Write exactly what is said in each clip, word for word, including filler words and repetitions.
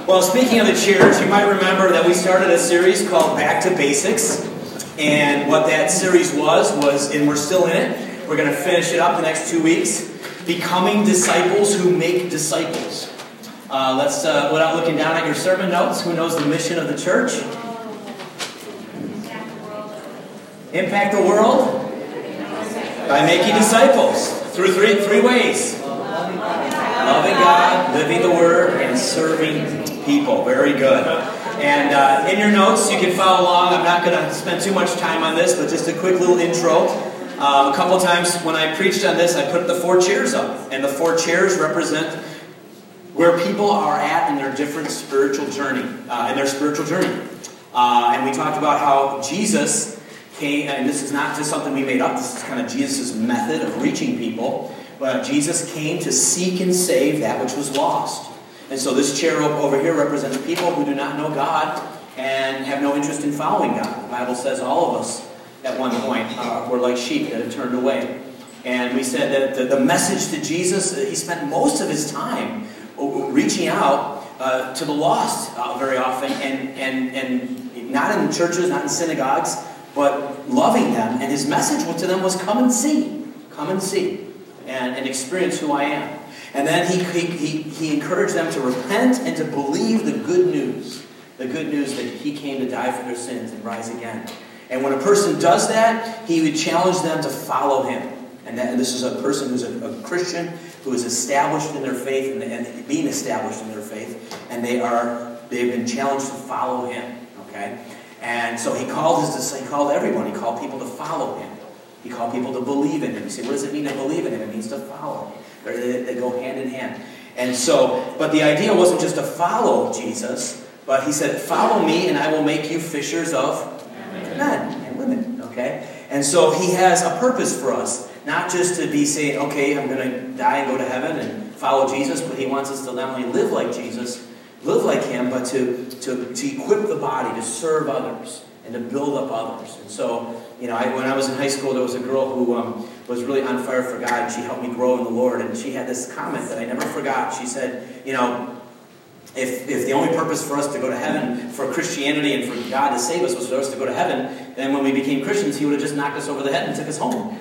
Well, speaking of the chairs, you might remember that we started a series called Back to Basics. And what that series was, was, and we're still in it, we're going to finish it up the next two weeks, Becoming Disciples Who Make Disciples. Uh, let's, uh, without looking down at your sermon notes, who knows the mission of the church? Impact the world by making disciples through three, three ways. Loving God, living the Word, and serving people. Very good. And uh, in your notes, you can follow along. I'm not going to spend too much time on this, but just a quick little intro. Um, a couple times when I preached on this, I put the four chairs up. And the four chairs represent where people are at in their different spiritual journey, uh, in their spiritual journey. Uh, and we talked about how Jesus came, and this is not just something we made up, this is kind of Jesus' method of reaching people. But Jesus came to seek and save that which was lost. And so this chair over here represents people who do not know God and have no interest in following God. The Bible says all of us at one point uh, were like sheep that had turned away. And we said that the, the message to Jesus, he spent most of his time reaching out uh, to the lost uh, very often, and, and, and not in churches, not in synagogues, but loving them. And his message to them was, come and see. Come and see. And, and experience who I am. And then he, he, he, he encouraged them to repent and to believe the good news. The good news that he came to die for their sins and rise again. And when a person does that, he would challenge them to follow him. And, that, and this is a person who's a, a Christian, who is established in their faith and, and being established in their faith. And they are, they've been challenged to follow him. Okay? And so he called his, he called everyone. He called people to follow him. He called people to believe in him. You say, what does it mean to believe in him? It means to follow him. They, they go hand in hand. And so, but the idea wasn't just to follow Jesus, but he said, follow me and I will make you fishers of men and women. Okay? And so he has a purpose for us. Not just to be saying, okay, I'm going to die and go to heaven and follow Jesus, but he wants us to not only live like Jesus, live like him, but to, to, to equip the body, to serve others, and to build up others. And so, you know, I, when I was in high school, there was a girl who um, was really on fire for God, and she helped me grow in the Lord. And she had this comment that I never forgot. She said, you know, if, if the only purpose for us to go to heaven, for Christianity and for God to save us was for us to go to heaven, then when we became Christians, he would have just knocked us over the head and took us home.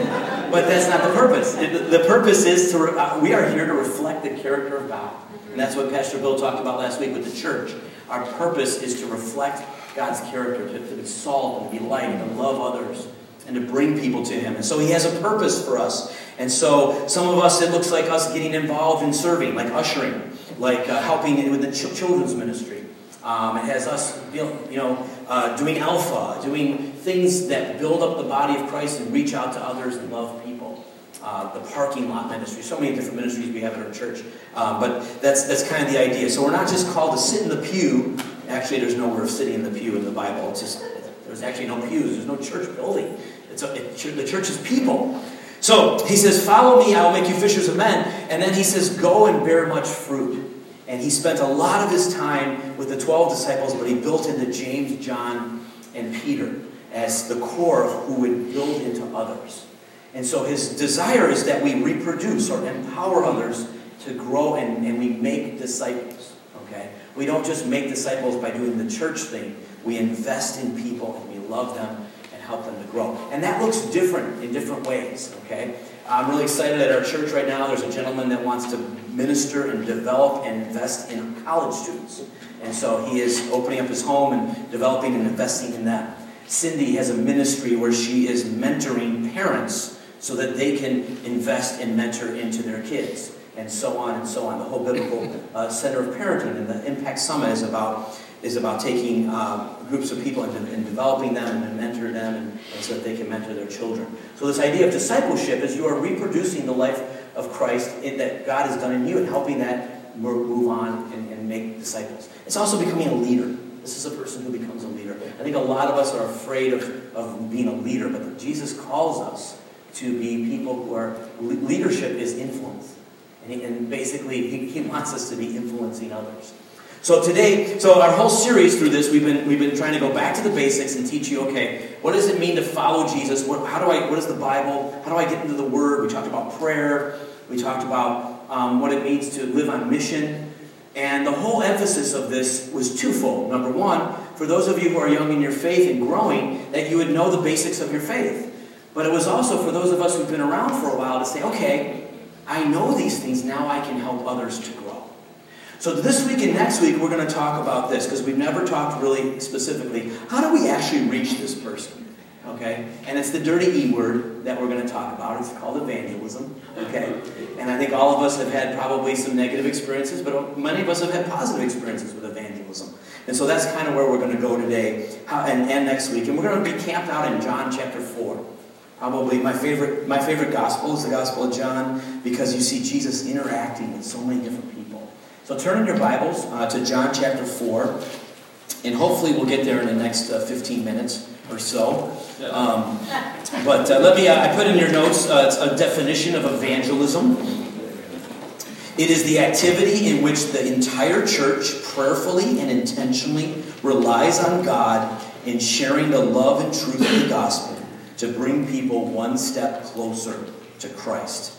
But that's not the purpose. It, the purpose is to, uh, we are here to reflect the character of God. And that's what Pastor Bill talked about last week with the church. Our purpose is to reflect God's character, to, to be salt and be light and to love others and to bring people to him. And so he has a purpose for us. And so some of us, it looks like us getting involved in serving, like ushering, like uh, helping with the ch- children's ministry. Um, it has us, you know, uh, doing Alpha, doing things that build up the body of Christ and reach out to others and love people. Uh, the parking lot ministry, so many different ministries we have at our church. Uh, but that's that's kind of the idea. So we're not just called to sit in the pew. Actually, there's nowhere of sitting in the pew in the Bible. It's just, there's actually no pews. There's no church building. It's a, it, the church is people. So he says, follow me, I will make you fishers of men. And then he says, go and bear much fruit. And he spent a lot of his time with the twelve disciples, but he built into James, John, and Peter as the core of who would build into others. And so his desire is that we reproduce or empower others to grow and, and we make disciples. Okay? We don't just make disciples by doing the church thing. We invest in people and we love them and help them to grow. And that looks different in different ways. Okay? I'm really excited at our church right now. There's a gentleman that wants to minister and develop and invest in college students. And so he is opening up his home and developing and investing in them. Cindy has a ministry where she is mentoring parents so that they can invest and mentor into their kids, and so on and so on. The whole Biblical uh, Center of Parenting and the Impact Summit is about is about taking uh, groups of people and, and developing them and mentor them, and, and so that they can mentor their children. So this idea of discipleship is you are reproducing the life of Christ in, that God has done in you and helping that move on and, and make disciples. It's also becoming a leader. This is a person who becomes a leader. I think a lot of us are afraid of, of being a leader, but Jesus calls us to be people who are, leadership is influence. And, he, and basically, he, he wants us to be influencing others. So today, so our whole series through this, we've been we've been trying to go back to the basics and teach you, okay, what does it mean to follow Jesus? What, how do I, what is the Bible? How do I get into the Word? We talked about prayer. We talked about um, what it means to live on mission. And the whole emphasis of this was twofold. Number one, for those of you who are young in your faith and growing, that you would know the basics of your faith. But it was also for those of us who've been around for a while to say, okay, I know these things, now I can help others to grow. So this week and next week, we're going to talk about this, because we've never talked really specifically, how do we actually reach this person? Okay? And it's the dirty E word that we're going to talk about. It's called evangelism. Okay? And I think all of us have had probably some negative experiences, but many of us have had positive experiences with evangelism. And so that's kind of where we're going to go today how, and, and next week. And we're going to be camped out in John chapter four. Probably my favorite, my favorite gospel is the Gospel of John, because you see Jesus interacting with so many different people. So turn in your Bibles uh, to John chapter four, and hopefully we'll get there in the next uh, fifteen minutes or so. Um, but uh, let me, uh, I put in your notes uh, it's a definition of evangelism. It is the activity in which the entire church prayerfully and intentionally relies on God in sharing the love and truth of the gospel to bring people one step closer to Christ.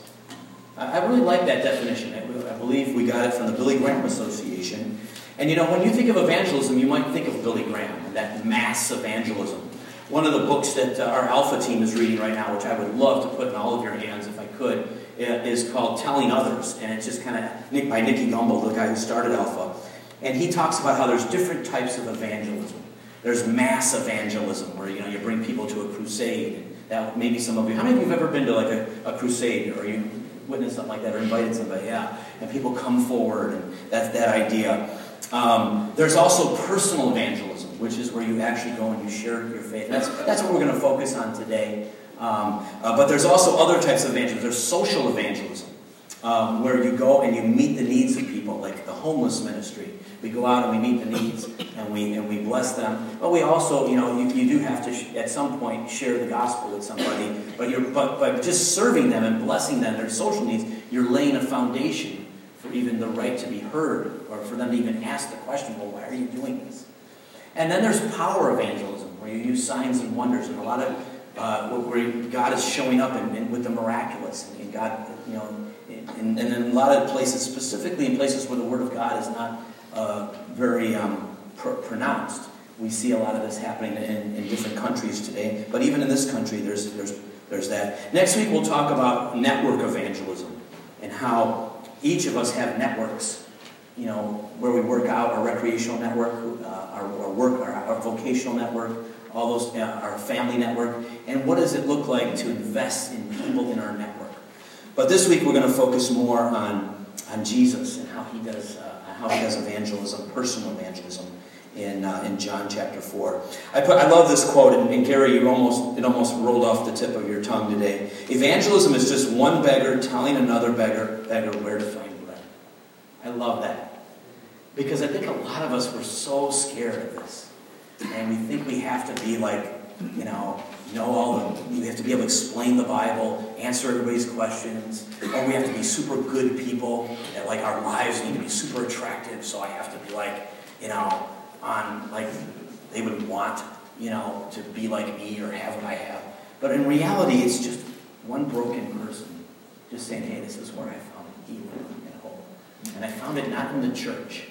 I really like that definition. I believe we got it from the Billy Graham Association. And you know, when you think of evangelism, you might think of Billy Graham, that mass evangelism. One of the books that uh, our Alpha team is reading right now, which I would love to put in all of your hands if I could, is called Telling Others. And it's just kind of Nick by Nicky Gumbel, the guy who started Alpha. And he talks about how there's different types of evangelism. There's mass evangelism, where you know you bring people to a crusade. And that maybe some of you, how many of you have ever been to like a, a crusade, or you witnessed something like that, or invited somebody? Yeah, and people come forward, and that's that idea. Um, there's also personal evangelism, which is where you actually go and you share your faith. That's that's what we're going to focus on today. Um, uh, but there's also other types of evangelism. There's social evangelism, um, where you go and you meet the needs of people, like the homeless ministry. We go out and we meet the needs, and we and we bless them. But we also, you know, you, you do have to sh- at some point share the gospel with somebody. But you're but by just serving them and blessing them, their social needs, you're laying a foundation for even the right to be heard, or for them to even ask the question, well, why are you doing this? And then there's power evangelism, where you use signs and wonders, and a lot of uh, where God is showing up and, and with the miraculous, and God, you know, and, and in a lot of places, specifically in places where the Word of God is not uh, very um, pr- pronounced. We see a lot of this happening in, in different countries today, but even in this country, there's there's there's that. Next week, we'll talk about network evangelism and how each of us have networks. You know, where we work out, our recreational network, uh, our, our work, our, our vocational network, all those, uh, our family network, and what does it look like to invest in people in our network? But this week we're going to focus more on on Jesus and how he does uh, how he does evangelism, personal evangelism, in uh, in John chapter four. I put I love this quote, and, and Gary, you almost it almost rolled off the tip of your tongue today. Evangelism is just one beggar telling another beggar beggar where to find bread. I love that. Because I think a lot of us were so scared of this. And we think we have to be like, you know, know all the, we have to be able to explain the Bible, answer everybody's questions, or we have to be super good people, that like our lives need to be super attractive, so I have to be like, you know, on, like, they would want, you know, to be like me or have what I have. But in reality, it's just one broken person just saying, hey, this is where I found healing and hope. And I found it not in the church.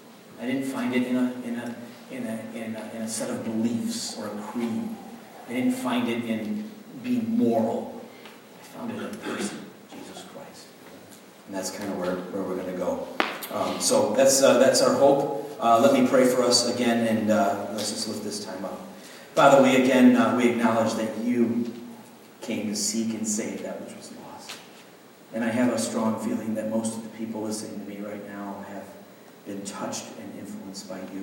I didn't find it in a in a in a in a, in a set of beliefs or a creed. I didn't find it in being moral. I found it in a person, Jesus Christ. And that's kind of where, where we're going to go. Um, so that's uh, that's our hope. Uh, let me pray for us again, and uh, let's just lift this time up. Father, we again uh, we acknowledge that you came to seek and save that which was lost. And I have a strong feeling that most of the people listening to me right now have been touched and influenced by you.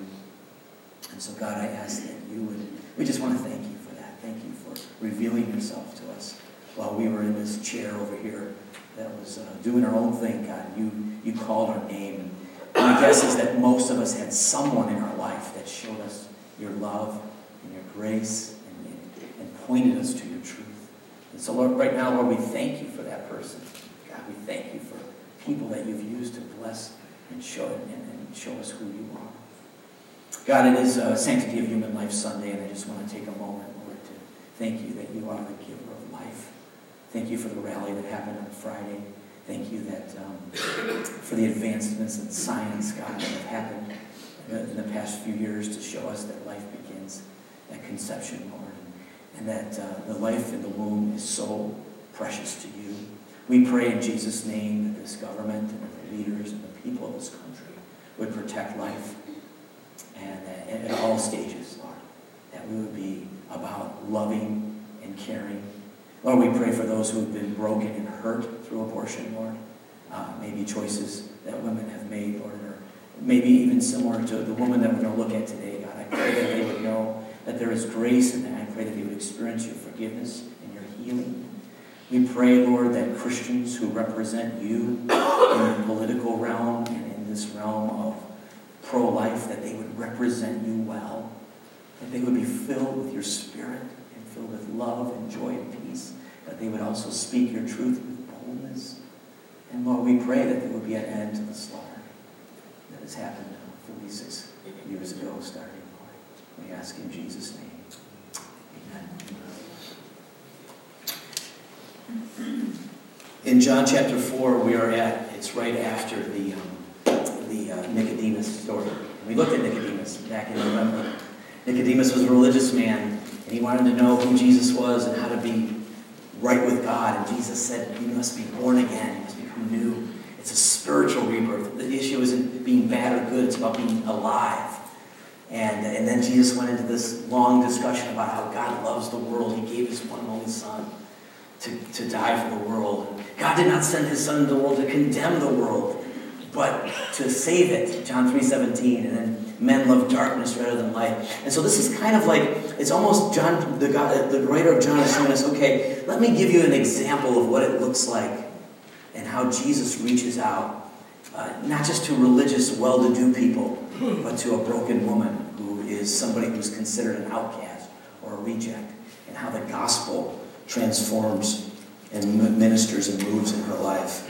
And so, God, I ask that you would, we just want to thank you for that. Thank you for revealing yourself to us while we were in this chair over here that was uh, doing our own thing, God. You you called our name. And my guess is that most of us had someone in our life that showed us your love and your grace and, and, and pointed us to your truth. And so, Lord, right now, Lord, we thank you for that person. God, we thank you for people that you've used to bless and show and, and show us who you are. God, it is uh, Sanctity of Human Life Sunday, and I just want to take a moment, Lord, to thank you that you are the giver of life. Thank you for the rally that happened on Friday. Thank you that um, for the advancements in science, God, that have happened in the past few years to show us that life begins at conception, Lord, and that uh, the life in the womb is so precious to you. We pray in Jesus' name that this government and the leaders and the people of this country would protect life, and that at all stages, Lord, that we would be about loving and caring. Lord, we pray for those who have been broken and hurt through abortion, Lord. Uh, maybe choices that women have made, Lord, or maybe even similar to the woman that we're going to look at today, God. I pray that they would know that there is grace in that. I pray that they would experience your forgiveness and your healing. We pray, Lord, that Christians who represent you in the political realm and in this realm of pro-life, that they would represent you well, that they would be filled with your Spirit and filled with love and joy and peace, that they would also speak your truth with boldness. And Lord, we pray that there would be an end to the slaughter that has happened forty-six years ago starting, Lord. We ask in Jesus' name. Amen. In John chapter four, we are at, it's right after the, um, the uh, Nicodemus story. We looked at Nicodemus back in November. Nicodemus was a religious man, and he wanted to know who Jesus was and how to be right with God. And Jesus said, you must be born again. You must become new. It's a spiritual rebirth. The issue isn't being bad or good. It's about being alive. And, and then Jesus went into this long discussion about how God loves the world. He gave his one and only Son to, to die for the world. God did not send his Son into the world to condemn the world, but to save it. John three seventeen. And then men love darkness rather than light. And so this is kind of like, it's almost John, the, God, the writer of John is showing us, okay, let me give you an example of what it looks like and how Jesus reaches out, uh, not just to religious, well-to-do people, but to a broken woman who is somebody who's considered an outcast or a reject, and how the gospel transforms and ministers and moves in her life.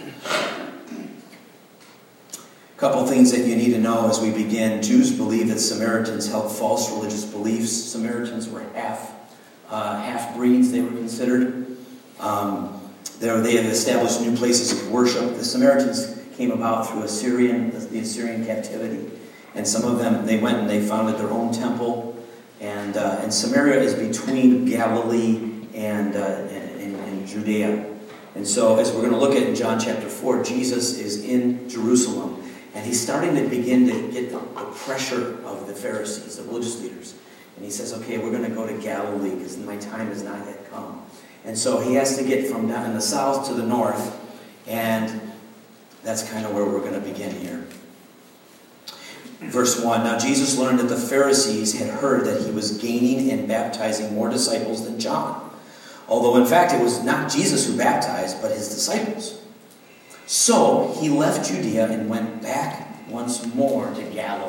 A couple things that you need to know as we begin. Jews believe that Samaritans held false religious beliefs. Samaritans were half, uh, half-breeds, they were considered. Um, they had established new places of worship. The Samaritans came about through Assyrian, the Assyrian captivity. And some of them, they went and they founded their own temple. And, uh, and Samaria is between Galilee and, uh, and, and, and Judea. And so as we're going to look at in John chapter four, Jesus is in Jerusalem. And he's starting to begin to get the, the pressure of the Pharisees, the religious leaders. And he says, okay, we're going to go to Galilee because my time has not yet come. And so he has to get from down in the south to the north. And that's kind of where we're going to begin here. Verse one, now Jesus learned that the Pharisees had heard that he was gaining and baptizing more disciples than John. Although in fact it was not Jesus who baptized, but his disciples. So he left Judea and went back once more to Galilee.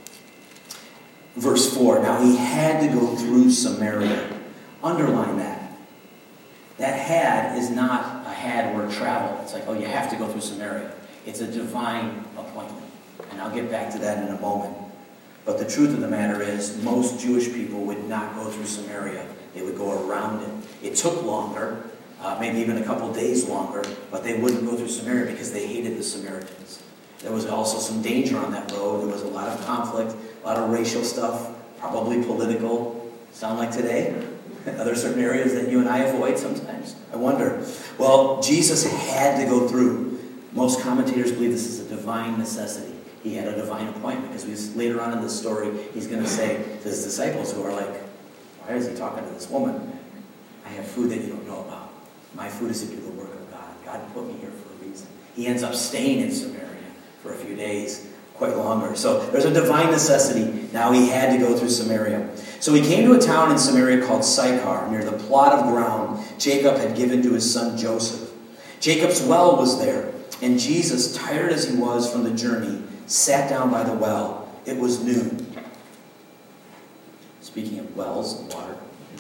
Verse four, now he had to go through Samaria. Underline that. That had is not a had word travel. It's like, oh, you have to go through Samaria. It's a divine appointment. And I'll get back to that in a moment. But the truth of the matter is, most Jewish people would not go through Samaria. They would go around it. It took longer, uh, maybe even a couple days longer, but they wouldn't go through Samaria because they hated the Samaritans. There was also some danger on that road. There was a lot of conflict, a lot of racial stuff, probably political. Sound like today? Are there certain areas that you and I avoid sometimes? I wonder. Well, Jesus had to go through. Most commentators believe this is a divine necessity. He had a divine appointment because we, later on in the story, he's going to say to his disciples who are like, why is he talking to this woman? I have food that you don't know about. My food is to do the work of God. God put me here for a reason. He ends up staying in Samaria for a few days, quite longer. So there's a divine necessity. Now he had to go through Samaria. So he came to a town in Samaria called Sychar, near the plot of ground Jacob had given to his son Joseph. Jacob's well was there, and Jesus, tired as he was from the journey, sat down by the well. It was noon. Speaking of wells and water.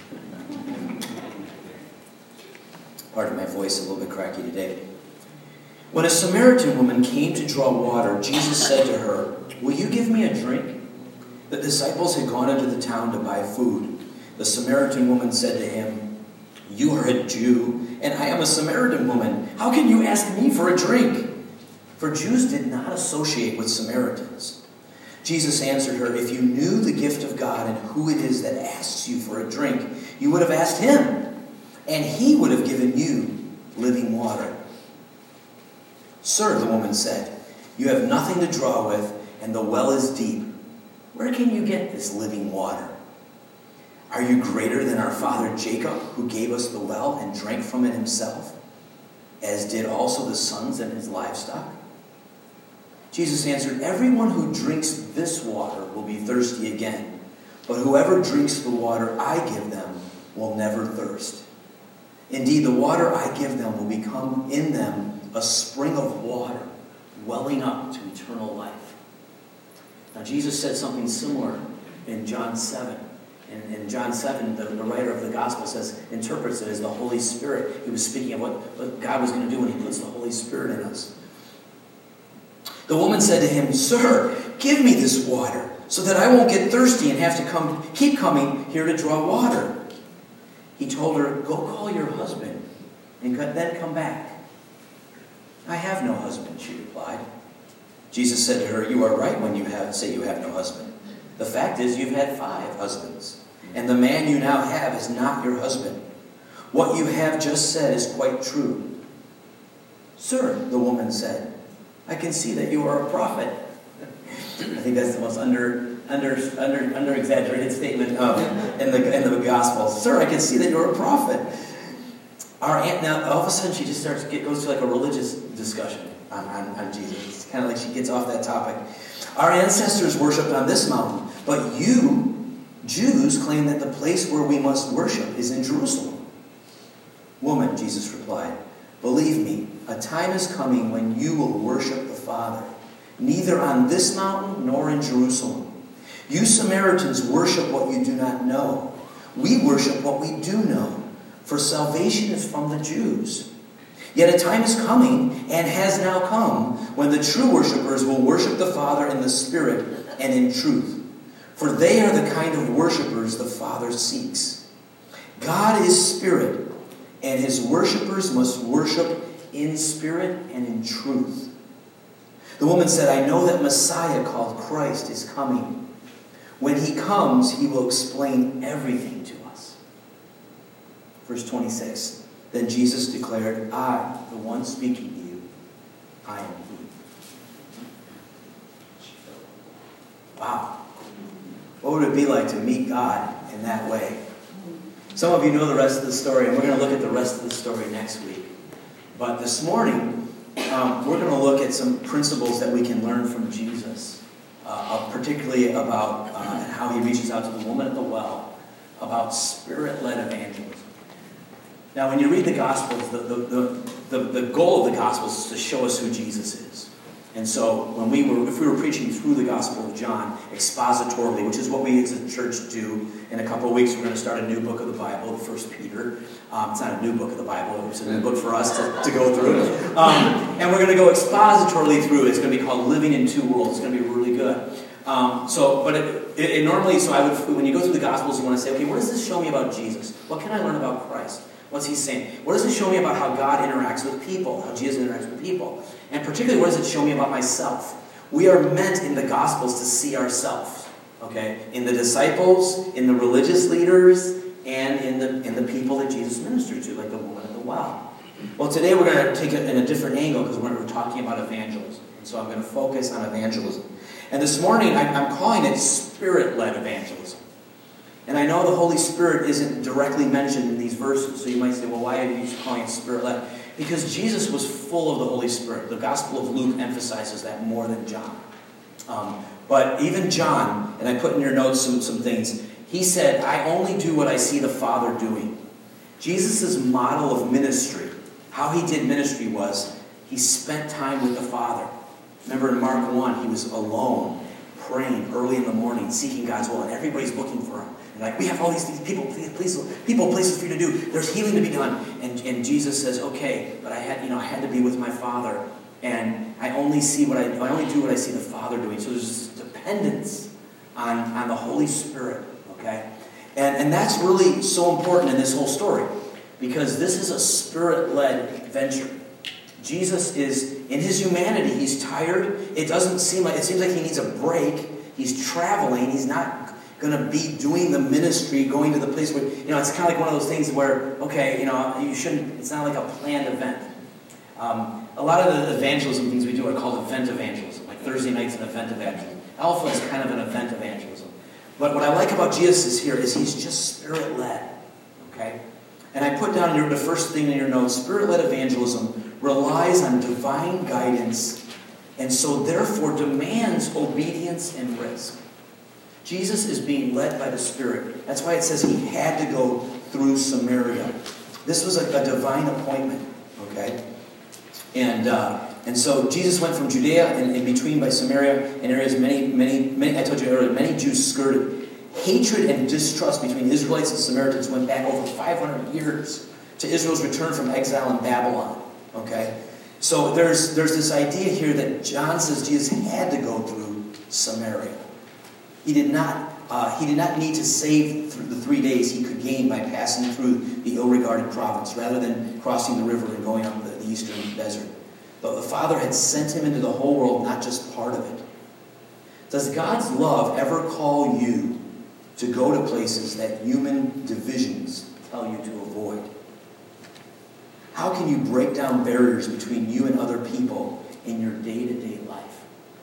Pardon my voice, a little bit cracky today. When a Samaritan woman came to draw water, Jesus said to her, will you give me a drink? The disciples had gone into the town to buy food. The Samaritan woman said to him, you are a Jew, and I am a Samaritan woman. How can you ask me for a drink?" For Jews did not associate with Samaritans. Jesus answered her, "If you knew the gift of God and who it is that asks you for a drink, you would have asked him, and he would have given you living water." "Sir," the woman said, "you have nothing to draw with, and the well is deep. Where can you get this living water? Are you greater than our father Jacob, who gave us the well and drank from it himself, as did also the sons and his livestock?" Jesus answered, "Everyone who drinks this water will be thirsty again, but whoever drinks the water I give them will never thirst. Indeed, the water I give them will become in them a spring of water, welling up to eternal life." Now, Jesus said something similar in John seven. In, in John seven, the, the writer of the gospel says, interprets it as the Holy Spirit. He was speaking of what, what God was going to do when he puts the Holy Spirit in us. The woman said to him, "Sir, give me this water, so that I won't get thirsty and have to come, keep coming here to draw water." He told her, "Go call your husband, and then come back." "I have no husband," she replied. Jesus said to her, "You are right when you have, say you have no husband. The fact is, you've had five husbands, and the man you now have is not your husband. What you have just said is quite true." "Sir," the woman said, "I can see that you are a prophet." I think that's the most under under under under exaggerated statement um, in the in the gospel. "Sir, I can see that you're a prophet." Our aunt now all of a sudden she just starts get, goes to like a religious discussion on, on, on Jesus. It's kind of like she gets off that topic. "Our ancestors worshipped on this mountain, but you Jews claim that the place where we must worship is in Jerusalem." "Woman," Jesus replied, "believe me, a time is coming when you will worship the Father, neither on this mountain nor in Jerusalem. You Samaritans worship what you do not know. We worship what we do know, for salvation is from the Jews. Yet a time is coming, and has now come, when the true worshipers will worship the Father in the Spirit and in truth. For they are the kind of worshipers the Father seeks. God is Spirit, and his worshipers must worship in spirit and in truth." The woman said, "I know that Messiah, called Christ, is coming. When he comes, he will explain everything to us." Verse twenty-six, then Jesus declared, "I, the one speaking to you, I am he." Wow. What would it be like to meet God in that way? Some of you know the rest of the story, and we're going to look at the rest of the story next week. But this morning, um, we're going to look at some principles that we can learn from Jesus, uh, particularly about uh, how he reaches out to the woman at the well, about spirit-led evangelism. Now, when you read the Gospels, the, the, the, the, the goal of the Gospels is to show us who Jesus is. And so, when we were, if we were preaching through the Gospel of John expositorily, which is what we as a church do, in a couple of weeks we're going to start a new book of the Bible, First Peter. Um, it's not a new book of the Bible; it's a new book for us to, to go through. Um, and we're going to go expositorily through it. It's going to be called "Living in Two Worlds." It's going to be really good. Um, so, but it, it, it normally, so I would, when you go through the Gospels, you want to say, okay, what does this show me about Jesus? What can I learn about Christ? What's he saying? What does it show me about how God interacts with people, how Jesus interacts with people? And particularly, what does it show me about myself? We are meant in the Gospels to see ourselves, okay? In the disciples, in the religious leaders, and in the in the people that Jesus ministered to, like the woman at the well. Well, today we're going to take it in a different angle because we're, we're talking about evangelism. And so I'm going to focus on evangelism. And this morning, I'm, I'm calling it spirit-led evangelism. And I know the Holy Spirit isn't directly mentioned in these verses, so you might say, well, why are you calling it spirit-led? Because Jesus was full of the Holy Spirit. The Gospel of Luke emphasizes that more than John. Um, but even John, and I put in your notes some, some things, he said, I only do what I see the Father doing. Jesus' model of ministry, how he did ministry was, he spent time with the Father. Remember in Mark one, he was alone, praying early in the morning, seeking God's will, and everybody's looking for him. And like, we have all these, these people, please, people, places for you to do. There's healing to be done. And, and Jesus says, okay, but I had, you know, I had to be with my Father, and I only see what I, I only do what I see the Father doing. So there's this dependence on, on the Holy Spirit, okay? And, and that's really so important in this whole story. because this is a Spirit-led venture. Jesus is, in his humanity, he's tired. It doesn't seem like, it seems like he needs a break. He's traveling. He's not going to be doing the ministry, going to the place where, you know, it's kind of like one of those things where, okay, you know, you shouldn't, it's not like a planned event. Um, a lot of the evangelism things we do are called event evangelism. Like Thursday night's an event evangelism. Alpha is kind of an event evangelism. But what I like about Jesus here is he's just Spirit-led. Okay? And I put down your, the first thing in your notes, Spirit-led evangelism relies on divine guidance and so therefore demands obedience and risk. Jesus is being led by the Spirit. That's why it says he had to go through Samaria. This was a, a divine appointment. Okay? And uh, and so Jesus went from Judea and in between by Samaria and areas many, many, many, I told you earlier, many Jews skirted. Hatred and distrust between Israelites and Samaritans went back over five hundred years to Israel's return from exile in Babylon. Okay? So there's, there's this idea here that John says Jesus had to go through Samaria. He did not, uh, he did not need to save through the three days he could gain by passing through the ill-regarded province rather than crossing the river and going up the, the eastern desert. But the Father had sent him into the whole world, not just part of it. Does God's love ever call you to go to places that human divisions tell you to avoid? How can you break down barriers between you and other people in your day-to-day life?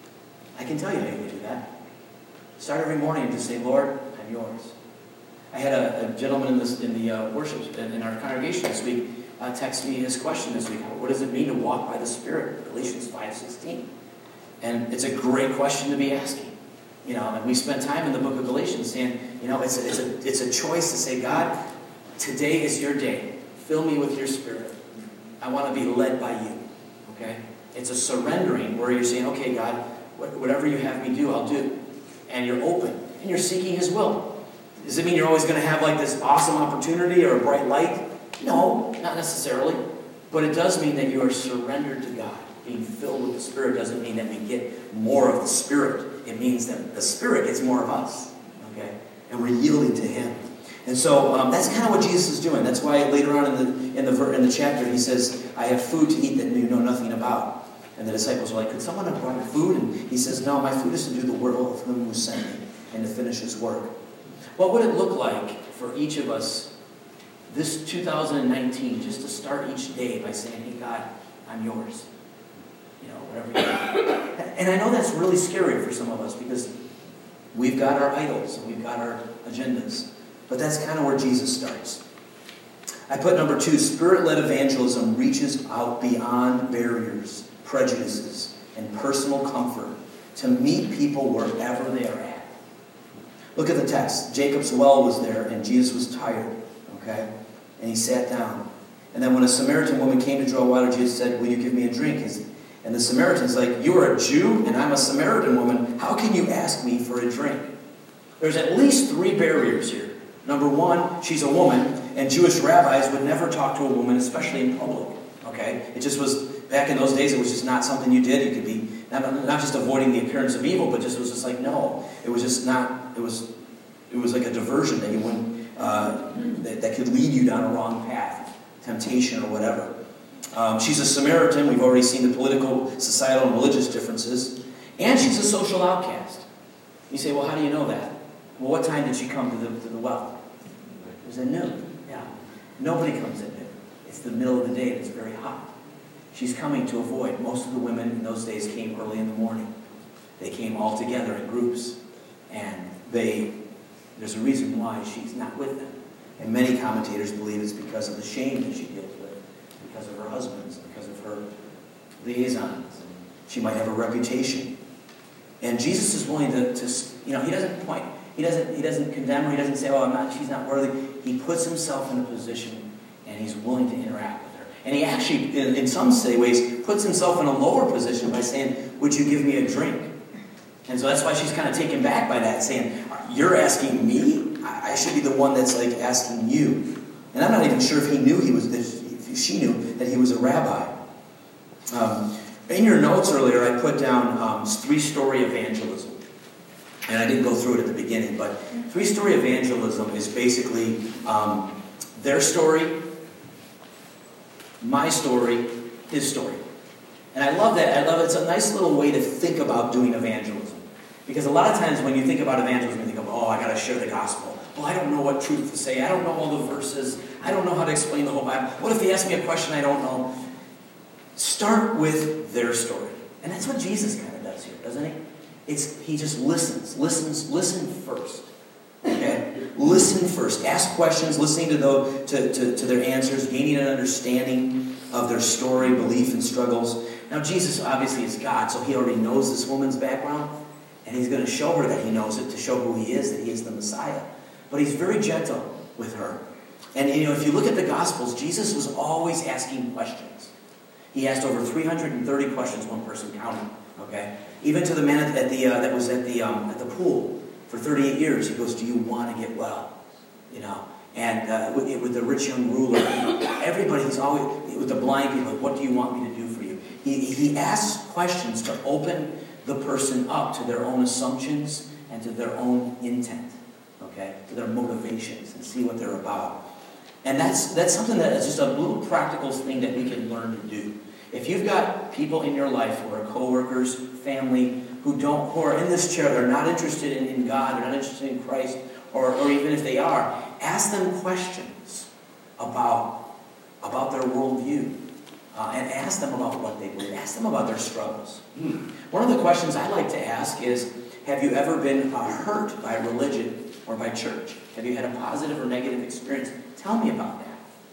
I can tell you how you do that. Start every morning and just say, Lord, I'm yours. I had a, a gentleman in, this, in the uh, worship, in, in our congregation this week, uh, text me his question this week. What does it mean to walk by the Spirit? Galatians five sixteen. And it's a great question to be asking. You know, and we spent time in the book of Galatians saying, you know, it's a, it's a, it's a choice to say, God, today is your day. Fill me with your Spirit. I want to be led by you. Okay? It's a surrendering where you're saying, okay, God, whatever you have me do, I'll do. And you're open. And you're seeking his will. Does it mean you're always going to have like this awesome opportunity or a bright light? No, not necessarily. But it does mean that you are surrendered to God. Being filled with the Spirit doesn't mean that we get more of the Spirit. It means that the Spirit gets more of us. Okay? And we're yielding to him. And so um, that's kind of what Jesus is doing. That's why later on in the, in, the, in the chapter he says, I have food to eat that you know nothing about. And the disciples are like, could someone have brought me food? And he says, no, my food is to do the will of him who sent me and to finish his work. What would it look like for each of us this two thousand nineteen, just to start each day by saying, hey, God, I'm yours. You know, whatever you do. And I know that's really scary for some of us because we've got our idols and we've got our agendas. But that's kind of where Jesus starts. I put number two, Spirit-led evangelism reaches out beyond barriers, prejudices, and personal comfort to meet people wherever they are at. Look at the text. Jacob's well was there, and Jesus was tired, okay? And he sat down. And then when a Samaritan woman came to draw water, Jesus said, will you give me a drink? And the Samaritan's like, you are a Jew, and I'm a Samaritan woman. How can you ask me for a drink? There's at least three barriers here. Number one, she's a woman, and Jewish rabbis would never talk to a woman, especially in public. Okay? It just was, back in those days, it was just not something you did. You could be, not, not just avoiding the appearance of evil, but just was just like, no. It was just not, it was it was like a diversion that you wouldn't, uh, that, that could lead you down a wrong path, temptation or whatever. Um, she's a Samaritan. We've already seen the political, societal, and religious differences. And she's a social outcast. You say, well, how do you know that? Well, what time did she come to the, to the well? It was at noon. Yeah. Nobody comes at noon. It's the middle of the day and it's very hot. She's coming to avoid. Most of the women in those days came early in the morning. They came all together in groups. And they, there's a reason why she's not with them. And many commentators believe it's because of the shame that she deals with, because of her husbands, because of her liaisons. And she might have a reputation. And Jesus is willing to, to you know, he doesn't point, he doesn't, he doesn't condemn her, he doesn't say, oh, I'm not, she's not worthy. He puts himself in a position and he's willing to interact with her. And he actually, in, in some ways, puts himself in a lower position by saying, would you give me a drink? And so that's why she's kind of taken back by that, saying, you're asking me? I should be the one that's like asking you. And I'm not even sure if he knew he was, if she knew that he was a rabbi. Um, in your notes earlier, I put down um, three-story evangelism. And I didn't go through it at the beginning, but three-story evangelism is basically um, their story, My story, his story. And I love that. I love it. It's a nice little way to think about doing evangelism. Because a lot of times when you think about evangelism, you think of, oh, I got to share the gospel. Well, I don't know what truth to say. I don't know all the verses. I don't know how to explain the whole Bible. What if they ask me a question I don't know? Start with their story. And that's what Jesus kind of does here, doesn't he? It's, he just listens. Listens. Listen first. Okay? Listen first. Ask questions, listening to, those, to, to, to their answers, gaining an understanding of their story, belief, and struggles. Now, Jesus obviously is God, so he already knows this woman's background. And he's going to show her that he knows it, to show who he is, that he is the Messiah. But he's very gentle with her. And, you know, if you look at the Gospels, Jesus was always asking questions. He asked over three hundred thirty questions, one person counted. Okay? Even to the man at the, uh, that was at the, um, at the pool for thirty-eight years. He goes, do you want to get well? You know? And uh, with, with the rich young ruler, you know, everybody, he's always, with the blind people, what do you want me to do for you? He, he asks questions to open the person up to their own assumptions and to their own intent, okay, to their motivations, and see what they're about. And that's that's something that is just a little practical thing that we can learn to do. If you've got people in your life who are coworkers, family, who don't, who are in this chair, they're not interested in, in God, they're not interested in Christ, or, or even if they are, ask them questions about, about their worldview. Uh, and ask them about what they believe. Ask them about their struggles. Hmm. One of the questions I like to ask is, have you ever been uh, hurt by religion or by church? Have you had a positive or negative experience? Tell me about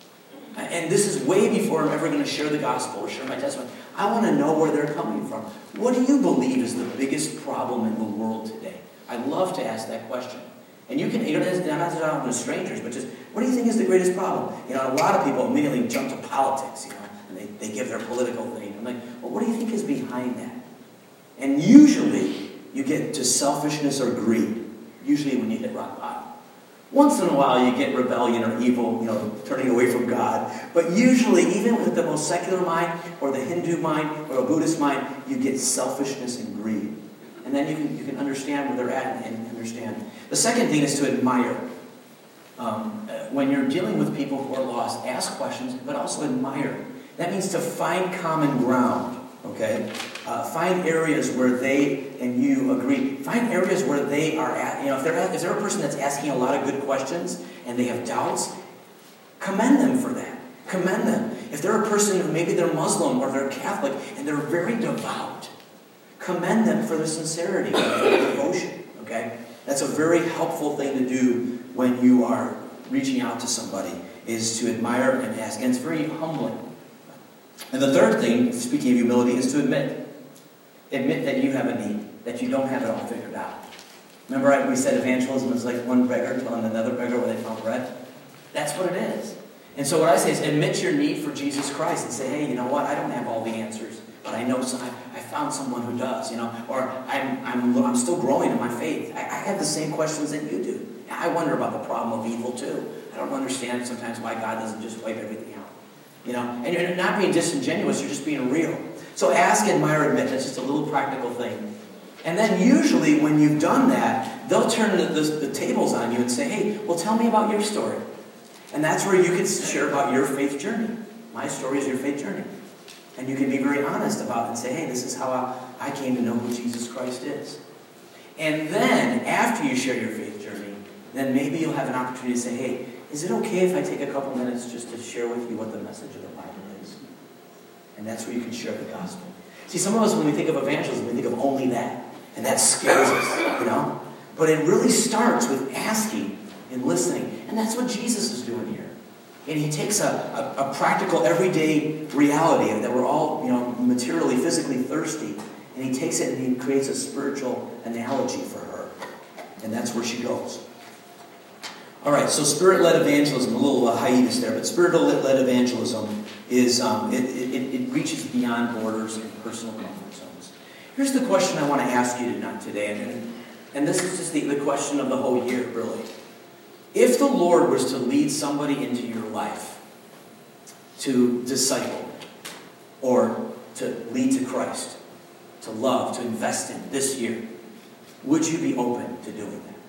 that. And this is way before I'm ever going to share the gospel or share my testimony. I want to know where they're coming from. What do you believe is the biggest problem in the world today? I love to ask that question. And you can, you know, I'm not talking to strangers, but just, what do you think is the greatest problem? You know, a lot of people immediately jump to politics, you know. They, they give their political thing. I'm like, well, what do you think is behind that? And usually, you get to selfishness or greed. Usually when you hit rock bottom. Once in a while, you get rebellion or evil, you know, turning away from God. But usually, even with the most secular mind, or the Hindu mind, or a Buddhist mind, you get selfishness and greed. And then you can, you can understand where they're at and understand. The second thing is to admire. Um, when you're dealing with people who are lost, ask questions, but also admire. That means to find common ground, okay? Uh, find areas where they and you agree. Find areas where they are at. You know, if they're at, if they're a person that's asking a lot of good questions and they have doubts, commend them for that. Commend them. If they're a person who maybe they're Muslim or they're Catholic and they're very devout, commend them for their sincerity and their devotion, okay? That's a very helpful thing to do when you are reaching out to somebody, is to admire and ask. And it's very humbling. And the third thing, speaking of humility, is to admit. Admit that you have a need, that you don't have it all figured out. Remember I, we said evangelism is like one beggar telling another beggar where they found bread? That's what it is. And so what I say is admit your need for Jesus Christ and say, hey, you know what, I don't have all the answers, but I know some, I, I found someone who does, you know, or I'm, I'm, I'm still growing in my faith. I, I have the same questions that you do. I wonder about the problem of evil too. I don't understand sometimes why God doesn't just wipe everything out. You know, and you're not being disingenuous, you're just being real. So ask, admire, admit. That's just a little practical thing. And then usually when you've done that, they'll turn the, the, the tables on you and say, hey, well, tell me about your story. And that's where you can share about your faith journey. My story is your faith journey. And you can be very honest about it and say, hey, this is how I, I came to know who Jesus Christ is. And then, after you share your faith journey, then maybe you'll have an opportunity to say, hey, is it okay if I take a couple minutes just to share with you what the message of the Bible is? And that's where you can share the gospel. See, some of us, when we think of evangelism, we think of only that. And that scares us, you know? But it really starts with asking and listening. And that's what Jesus is doing here. And he takes a, a, a practical, everyday reality that we're all, you know, materially, physically thirsty. And he takes it and he creates a spiritual analogy for her. And that's where she goes. All right, so spirit-led evangelism, a little uh, hiatus there, but spirit-led evangelism is, um, it, it, it reaches beyond borders and personal comfort zones. Here's the question I want to ask you tonight, today, and, and this is just the, the question of the whole year, really. If the Lord was to lead somebody into your life to disciple or to lead to Christ, to love, to invest in this year, would you be open to doing that?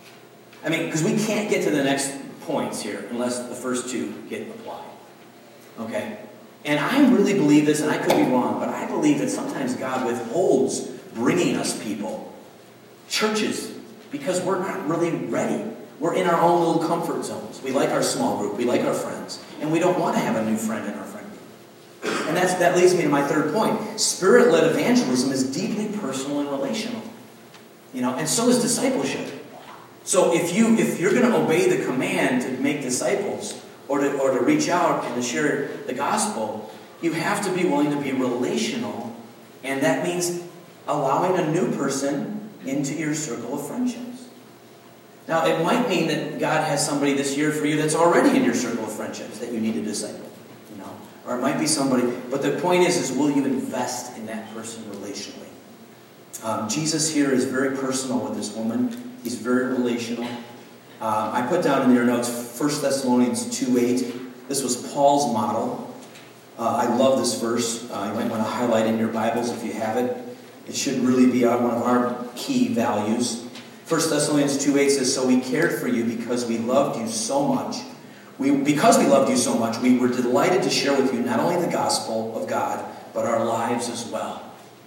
I mean, because we can't get to the next points here unless the first two get applied. Okay? And I really believe this, and I could be wrong, but I believe that sometimes God withholds bringing us people, churches, because we're not really ready. We're in our own little comfort zones. We like our small group. We like our friends. And we don't want to have a new friend in our friend group. And that's, that leads me to my third point. Spirit-led evangelism is deeply personal and relational. You know, and so is discipleship. So if, you, if you're going to obey the command to make disciples, or to, or to reach out and to share the gospel, you have to be willing to be relational. And that means allowing a new person into your circle of friendships. Now, it might mean that God has somebody this year for you that's already in your circle of friendships that you need to disciple. You know, or it might be somebody. But the point is, is will you invest in that person relationally? Um, Jesus here is very personal with this woman. He's very relational. Uh, I put down in your notes First Thessalonians two eight. This was Paul's model. Uh, I love this verse. Uh, you might want to highlight in your Bibles if you have it. It should really be one of our key values. First Thessalonians two eight says, "So we cared for you because we loved you so much. We, because we loved you so much, we were delighted to share with you not only the gospel of God, but our lives as well."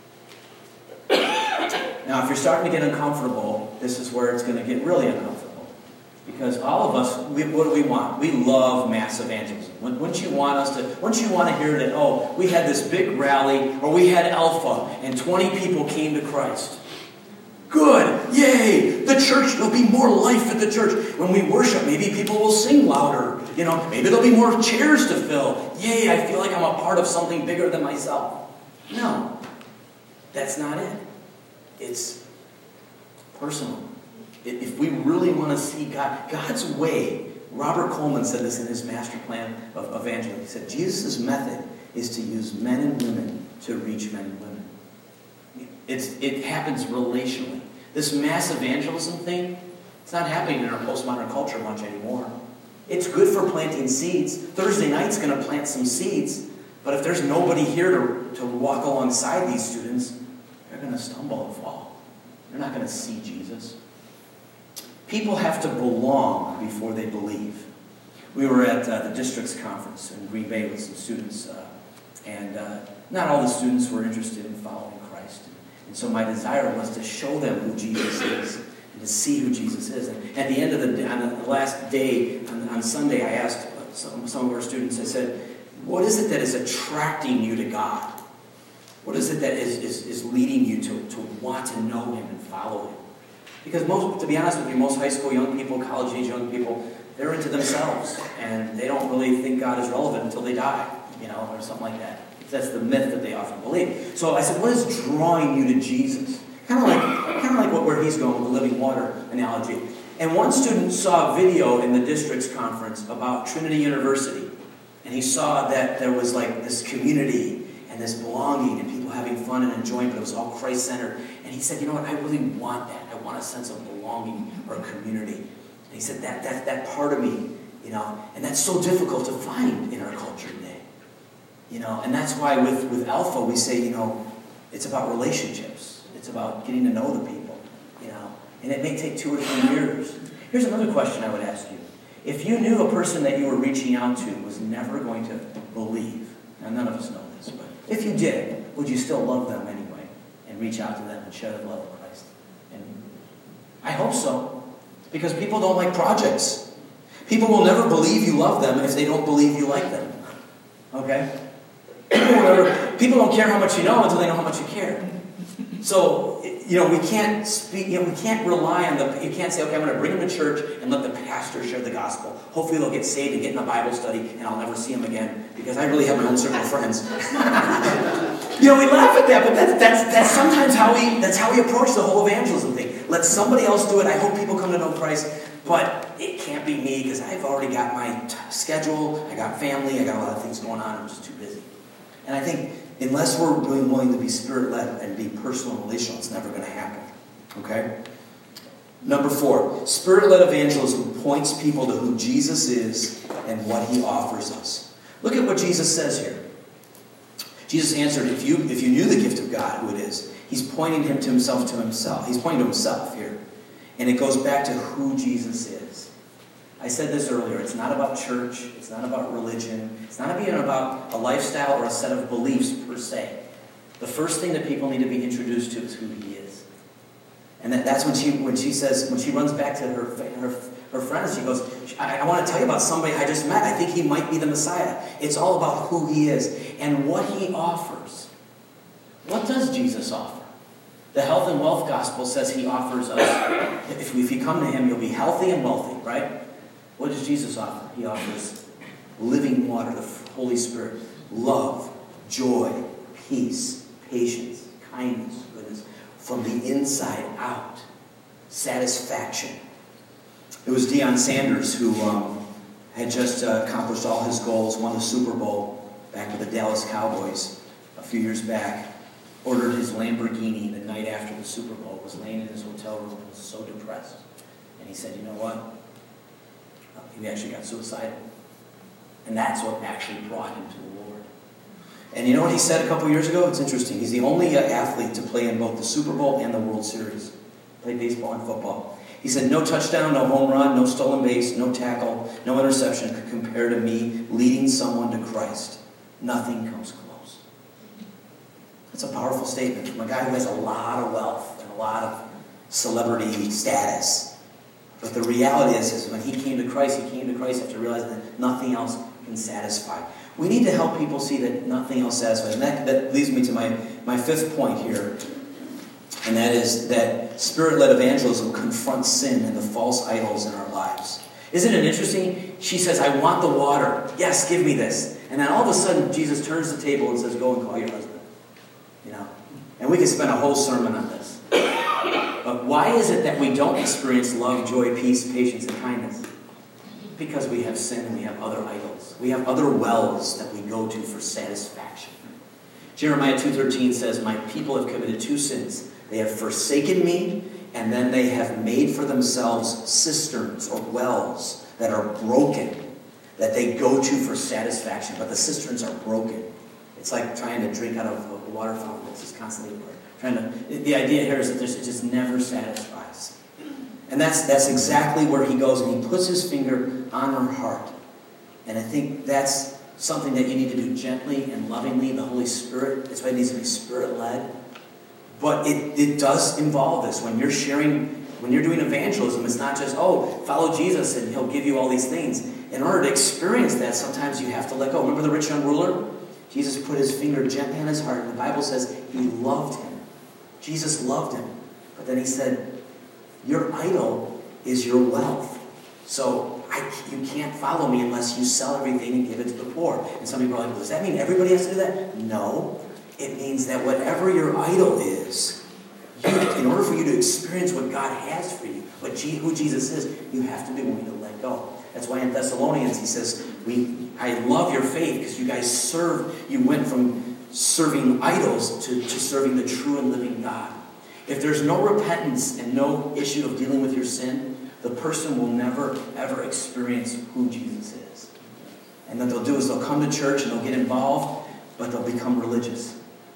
Now, if you're starting to get uncomfortable, this is where it's going to get really uncomfortable. Because all of us, we, what do we want? We love mass evangelism. Wouldn't you want us to, wouldn't you want to hear that, oh, we had this big rally, or we had Alpha, and twenty people came to Christ. Good! Yay! The church, there'll be more life at the church. When we worship, maybe people will sing louder. You know, maybe there'll be more chairs to fill. Yay, I feel like I'm a part of something bigger than myself. No. That's not it. It's personal. If we really want to see God, God's way, Robert Coleman said this in his master plan of evangelism. He said, Jesus' method is to use men and women to reach men and women. It's, it happens relationally. This mass evangelism thing, it's not happening in our postmodern culture much anymore. It's good for planting seeds. Thursday night's going to plant some seeds, but if there's nobody here to, to walk alongside these students, they're going to stumble and fall. They're not going to see Jesus. People have to belong before they believe. We were at uh, the district's conference in Green Bay with some students, uh, and uh, not all the students were interested in following Christ. And so my desire was to show them who Jesus is, and to see who Jesus is. And at the end of the day, on the last day, on, on Sunday, I asked some, some of our students, I said, what is it that is attracting you to God? What is it that is, is, is leading you to, to want to know Him and follow Him? Because most, to be honest with you, most high school young people, college-age young people, they're into themselves, and they don't really think God is relevant until they die, you know, or something like that. That's the myth that they often believe. So I said, what is drawing you to Jesus? Kind of like, kind of like what, where he's going with the living water analogy. And one student saw a video in the district's conference about Trinity University, and he saw that there was like this community and this belonging and people having fun and enjoying, but it was all Christ-centered. And he said, you know what, I really want that. I want a sense of belonging or a community. And he said, that, that, that part of me, you know, and that's so difficult to find in our culture today. You know, and that's why with, with Alpha we say, you know, it's about relationships. It's about getting to know the people, you know. And it may take two or three years. Here's another question I would ask you. If you knew a person that you were reaching out to was never going to believe, now none of us know this, but if you did, would you still love them anyway and reach out to them and share the love of Christ? And I hope so, because people don't like projects. People will never believe you love them if they don't believe you like them. Okay? People, will never, people don't care how much you know until they know how much you care. So, you know, we can't speak, you know, we can't rely on the, you can't say, okay, I'm going to bring them to church and let the pastor share the gospel. Hopefully they'll get saved and get in a Bible study and I'll never see them again because I really have my own circle of friends. You know, we laugh at that, but that's, that's, that's sometimes how we, that's how we approach the whole evangelism thing. Let somebody else do it. I hope people come to know Christ, but it can't be me because I've already got my t- schedule, I got family, I got a lot of things going on, I'm just too busy. And I think unless we're really willing to be Spirit-led and be personal and relational, it's never going to happen. Okay? Number four, Spirit-led evangelism points people to who Jesus is and what He offers us. Look at what Jesus says here. Jesus answered, if you, if you knew the gift of God, who it is, He's pointing him to himself to himself. He's pointing to himself here. And it goes back to who Jesus is. I said this earlier, it's not about church, it's not about religion, it's not even about a lifestyle or a set of beliefs per se. The first thing that people need to be introduced to is who he is. And that, that's when she when she says, when she runs back to her her, her friends, she goes, I, I want to tell you about somebody I just met. I think he might be the Messiah. It's all about who he is and what he offers. What does Jesus offer? The health and wealth gospel says he offers us, if, if you come to him, you'll be healthy and wealthy, right? What does Jesus offer? He offers living water, the Holy Spirit, love, joy, peace, patience, kindness, goodness, from the inside out, satisfaction. It was Deion Sanders who um, had just uh, accomplished all his goals, won the Super Bowl back with the Dallas Cowboys a few years back, ordered his Lamborghini the night after the Super Bowl, was laying in his hotel room and was so depressed. And he said, you know what? He actually got suicidal. And that's what actually brought him to the Lord. And you know what he said a couple years ago? It's interesting. He's the only uh, athlete to play in both the Super Bowl and the World Series. Played baseball and football. He said, no touchdown, no home run, no stolen base, no tackle, no interception could compare to me leading someone to Christ. Nothing comes close. That's a powerful statement from a guy who has a lot of wealth and a lot of celebrity status. But the reality is, is when he came to Christ, he came to Christ after realizing that nothing else can satisfy. We need to help people see that nothing else satisfies. And that, that leads me to my, my fifth point here. And that is that Spirit-led evangelism confronts sin and the false idols in our lives. Isn't it interesting? She says, I want the water. Yes, give me this. And then all of a sudden, Jesus turns the table and says, go and call your husband. You know? And we could spend a whole sermon on this. But why is it that we don't experience love, joy, peace, patience, and kindness? Because we have sin and we have other idols. We have other wells that we go to for satisfaction. Jeremiah two thirteen says, my people have committed two sins. They have forsaken me, and then they have made for themselves cisterns or wells that are broken, that they go to for satisfaction. But the cisterns are broken. It's like trying to drink out of a water fountain that's just constantly trying to. The idea here is that it just never satisfies. And that's, that's exactly where he goes, and he puts his finger on her heart. And I think that's something that you need to do gently and lovingly. The Holy Spirit, that's why it needs to be Spirit-led. But it, it does involve this. When you're sharing, when you're doing evangelism, it's not just, oh, follow Jesus and he'll give you all these things. In order to experience that, sometimes you have to let go. Remember the rich young ruler? Jesus put his finger gently on his heart, and the Bible says he loved him. Jesus loved him. But then he said, your idol is your wealth. So I, you can't follow me unless you sell everything and give it to the poor. And some people are like, does that mean everybody has to do that? No. It means that whatever your idol is, you, in order for you to experience what God has for you, what G, who Jesus is, you have to be willing to let go. That's why in Thessalonians he says, "We, I love your faith because you guys serve, you went from serving idols to, to serving the true and living God." If there's no repentance and no issue of dealing with your sin, the person will never, ever experience who Jesus is. And what they'll do is they'll come to church and they'll get involved, but they'll become religious.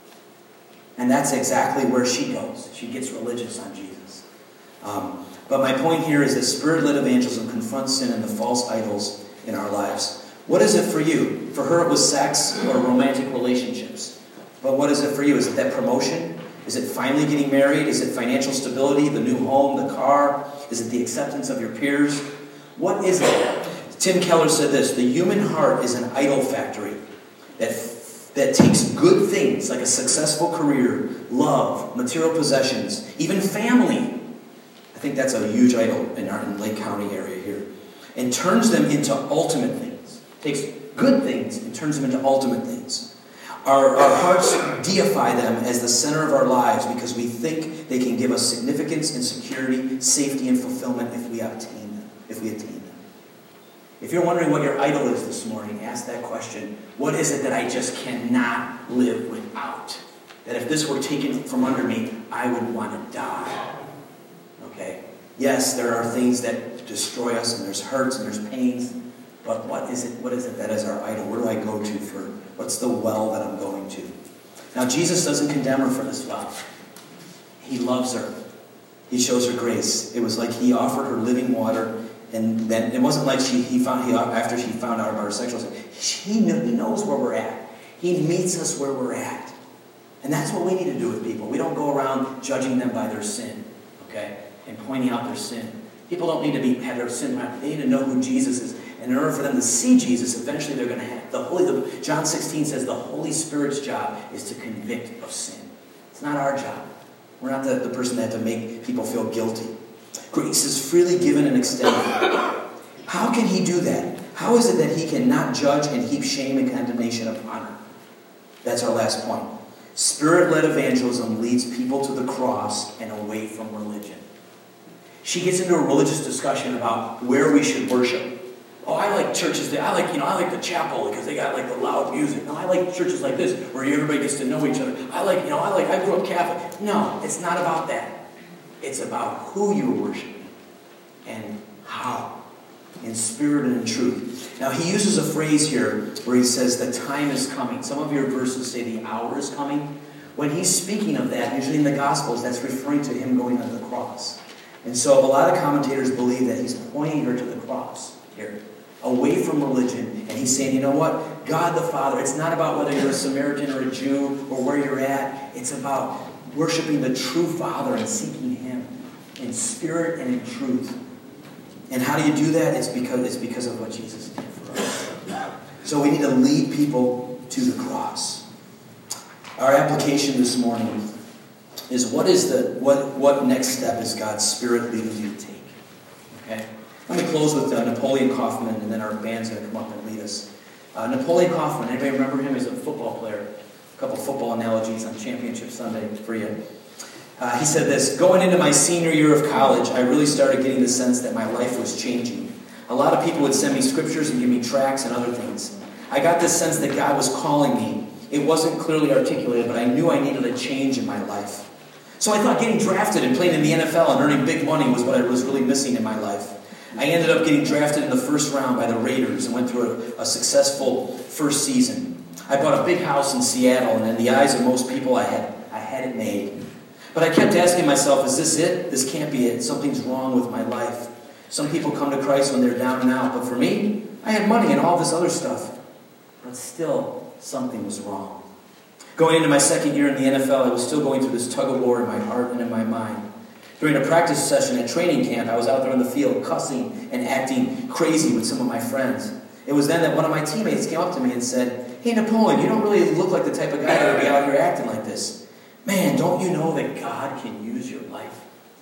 And that's exactly where she goes. She gets religious on Jesus. Um, but my point here is that Spirit-led evangelism confronts sin and the false idols in our lives. What is it for you? For her it was sex or romantic relationships. But what is it for you? Is it that promotion? Is it finally getting married? Is it financial stability, the new home, the car? Is it the acceptance of your peers? What is it? Tim Keller said this: the human heart is an idol factory that that takes good things like a successful career, love, material possessions, even family. I think that's a huge idol in our in Lake County area here. And turns them into ultimate things. Takes good things and turns them into ultimate things. Our, our hearts deify them as the center of our lives because we think they can give us significance and security, safety and fulfillment if we obtain them, if we attain them. If you're wondering what your idol is this morning, ask that question. What is it that I just cannot live without? That if this were taken from under me, I would want to die. Okay? Yes, there are things that destroy us, and there's hurts, and there's pains. But what is it? What is it that is our idol? Where do I go to for, what's the well that I'm going to? Now, Jesus doesn't condemn her for this well. He loves her. He shows her grace. It was like he offered her living water, And then it wasn't like she he found he after she found out about her sexual sin. He, knew, he knows where we're at. He meets us where we're at. And that's what we need to do with people. We don't go around judging them by their sin, okay, and pointing out their sin. People don't need to be have their sin. They need to know who Jesus is. And in order for them to see Jesus, eventually they're going to have the Holy. The, John sixteen says the Holy Spirit's job is to convict of sin. It's not our job. We're not the, the person that have to make people feel guilty. Grace is freely given and extended. How can he do that? How is it that he cannot judge and heap shame and condemnation upon her? That's our last point. Spirit-led evangelism leads people to the cross and away from religion. She gets into a religious discussion about where we should worship. Oh, I like churches that I like, you know, I like the chapel because they got like the loud music. No, I like churches like this where everybody gets to know each other. I like, you know, I like, I grew up Catholic. No, it's not about that. It's about who you're worshiping and how. In spirit and in truth. Now, he uses a phrase here where he says the time is coming. Some of your verses say the hour is coming. When he's speaking of that, usually in the Gospels, that's referring to him going on the cross. And so a lot of commentators believe that he's pointing her to the cross here, away from religion. And he's saying, you know what? God the Father, it's not about whether you're a Samaritan or a Jew or where you're at. It's about worshiping the true Father and seeking him in spirit and in truth. And how do you do that? It's because, it's because of what Jesus did for us. So we need to lead people to the cross. Our application this morning is what is the what what next step is God's Spirit leading you to take? Okay? Let me close with uh, Napoleon Kaufman, and then our band's going to come up and lead us. Uh, Napoleon Kaufman, anybody remember him as a football player? A couple football analogies on Championship Sunday for you. Uh, he said this, going into my senior year of college, I really started getting the sense that my life was changing. A lot of people would send me scriptures and give me tracts and other things. I got this sense that God was calling me. It wasn't clearly articulated, but I knew I needed a change in my life. So I thought getting drafted and playing in the N F L and earning big money was what I was really missing in my life. I ended up getting drafted in the first round by the Raiders and went through a, a successful first season. I bought a big house in Seattle, and in the eyes of most people, I had, I had it made. But I kept asking myself, is this it? This can't be it. Something's wrong with my life. Some people come to Christ when they're down and out, but for me, I had money and all this other stuff. But still, something was wrong. Going into my second year in the N F L, I was still going through this tug-of-war in my heart and in my mind. During a practice session at training camp, I was out there in the field cussing and acting crazy with some of my friends. It was then that one of my teammates came up to me and said, "Hey, Napoleon, you don't really look like the type of guy that would be out here acting like this. Man, don't you know that God can use your life?"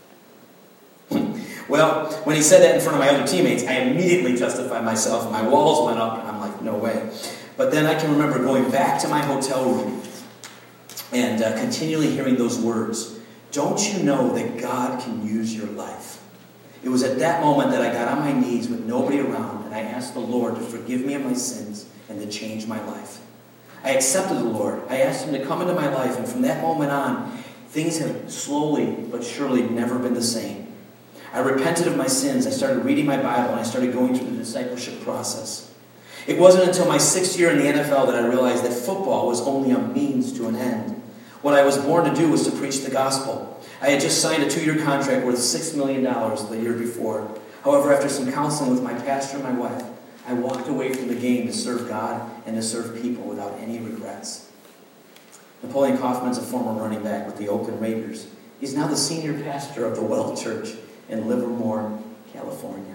Well, when he said that in front of my other teammates, I immediately justified myself, and my walls went up, and I'm like, no way. But then I can remember going back to my hotel room and uh, continually hearing those words, "Don't you know that God can use your life?" It was at that moment that I got on my knees with nobody around, and I asked the Lord to forgive me of my sins and to change my life. I accepted the Lord. I asked him to come into my life, and from that moment on, things have slowly but surely never been the same. I repented of my sins. I started reading my Bible, and I started going through the discipleship process. It wasn't until my sixth year in the N F L that I realized that football was only a means to an end. What I was born to do was to preach the gospel. I had just signed a two-year contract worth six million dollars the year before. However, after some counseling with my pastor and my wife, I walked away from the game to serve God and to serve people without any regrets. Napoleon Kaufman's a former running back with the Oakland Raiders. He's now the senior pastor of the Well Church in Livermore, California.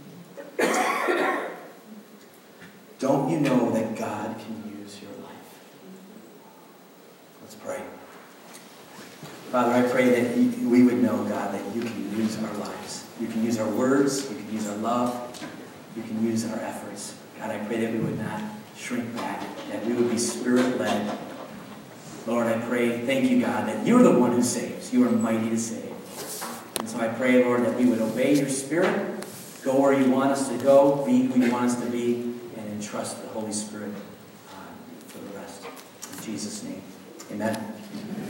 Don't you know that God can use your life? Let's pray. Father, I pray that you, we would know, God, that you can use our lives. You can use our words. You can use our love. You can use our efforts. God, I pray that we would not shrink back, that we would be Spirit-led. Lord, I pray, thank you, God, that you're the one who saves. You are mighty to save. And so I pray, Lord, that we would obey your Spirit, go where you want us to go, be who you want us to be, and entrust the Holy Spirit uh, for the rest. In Jesus' name, amen.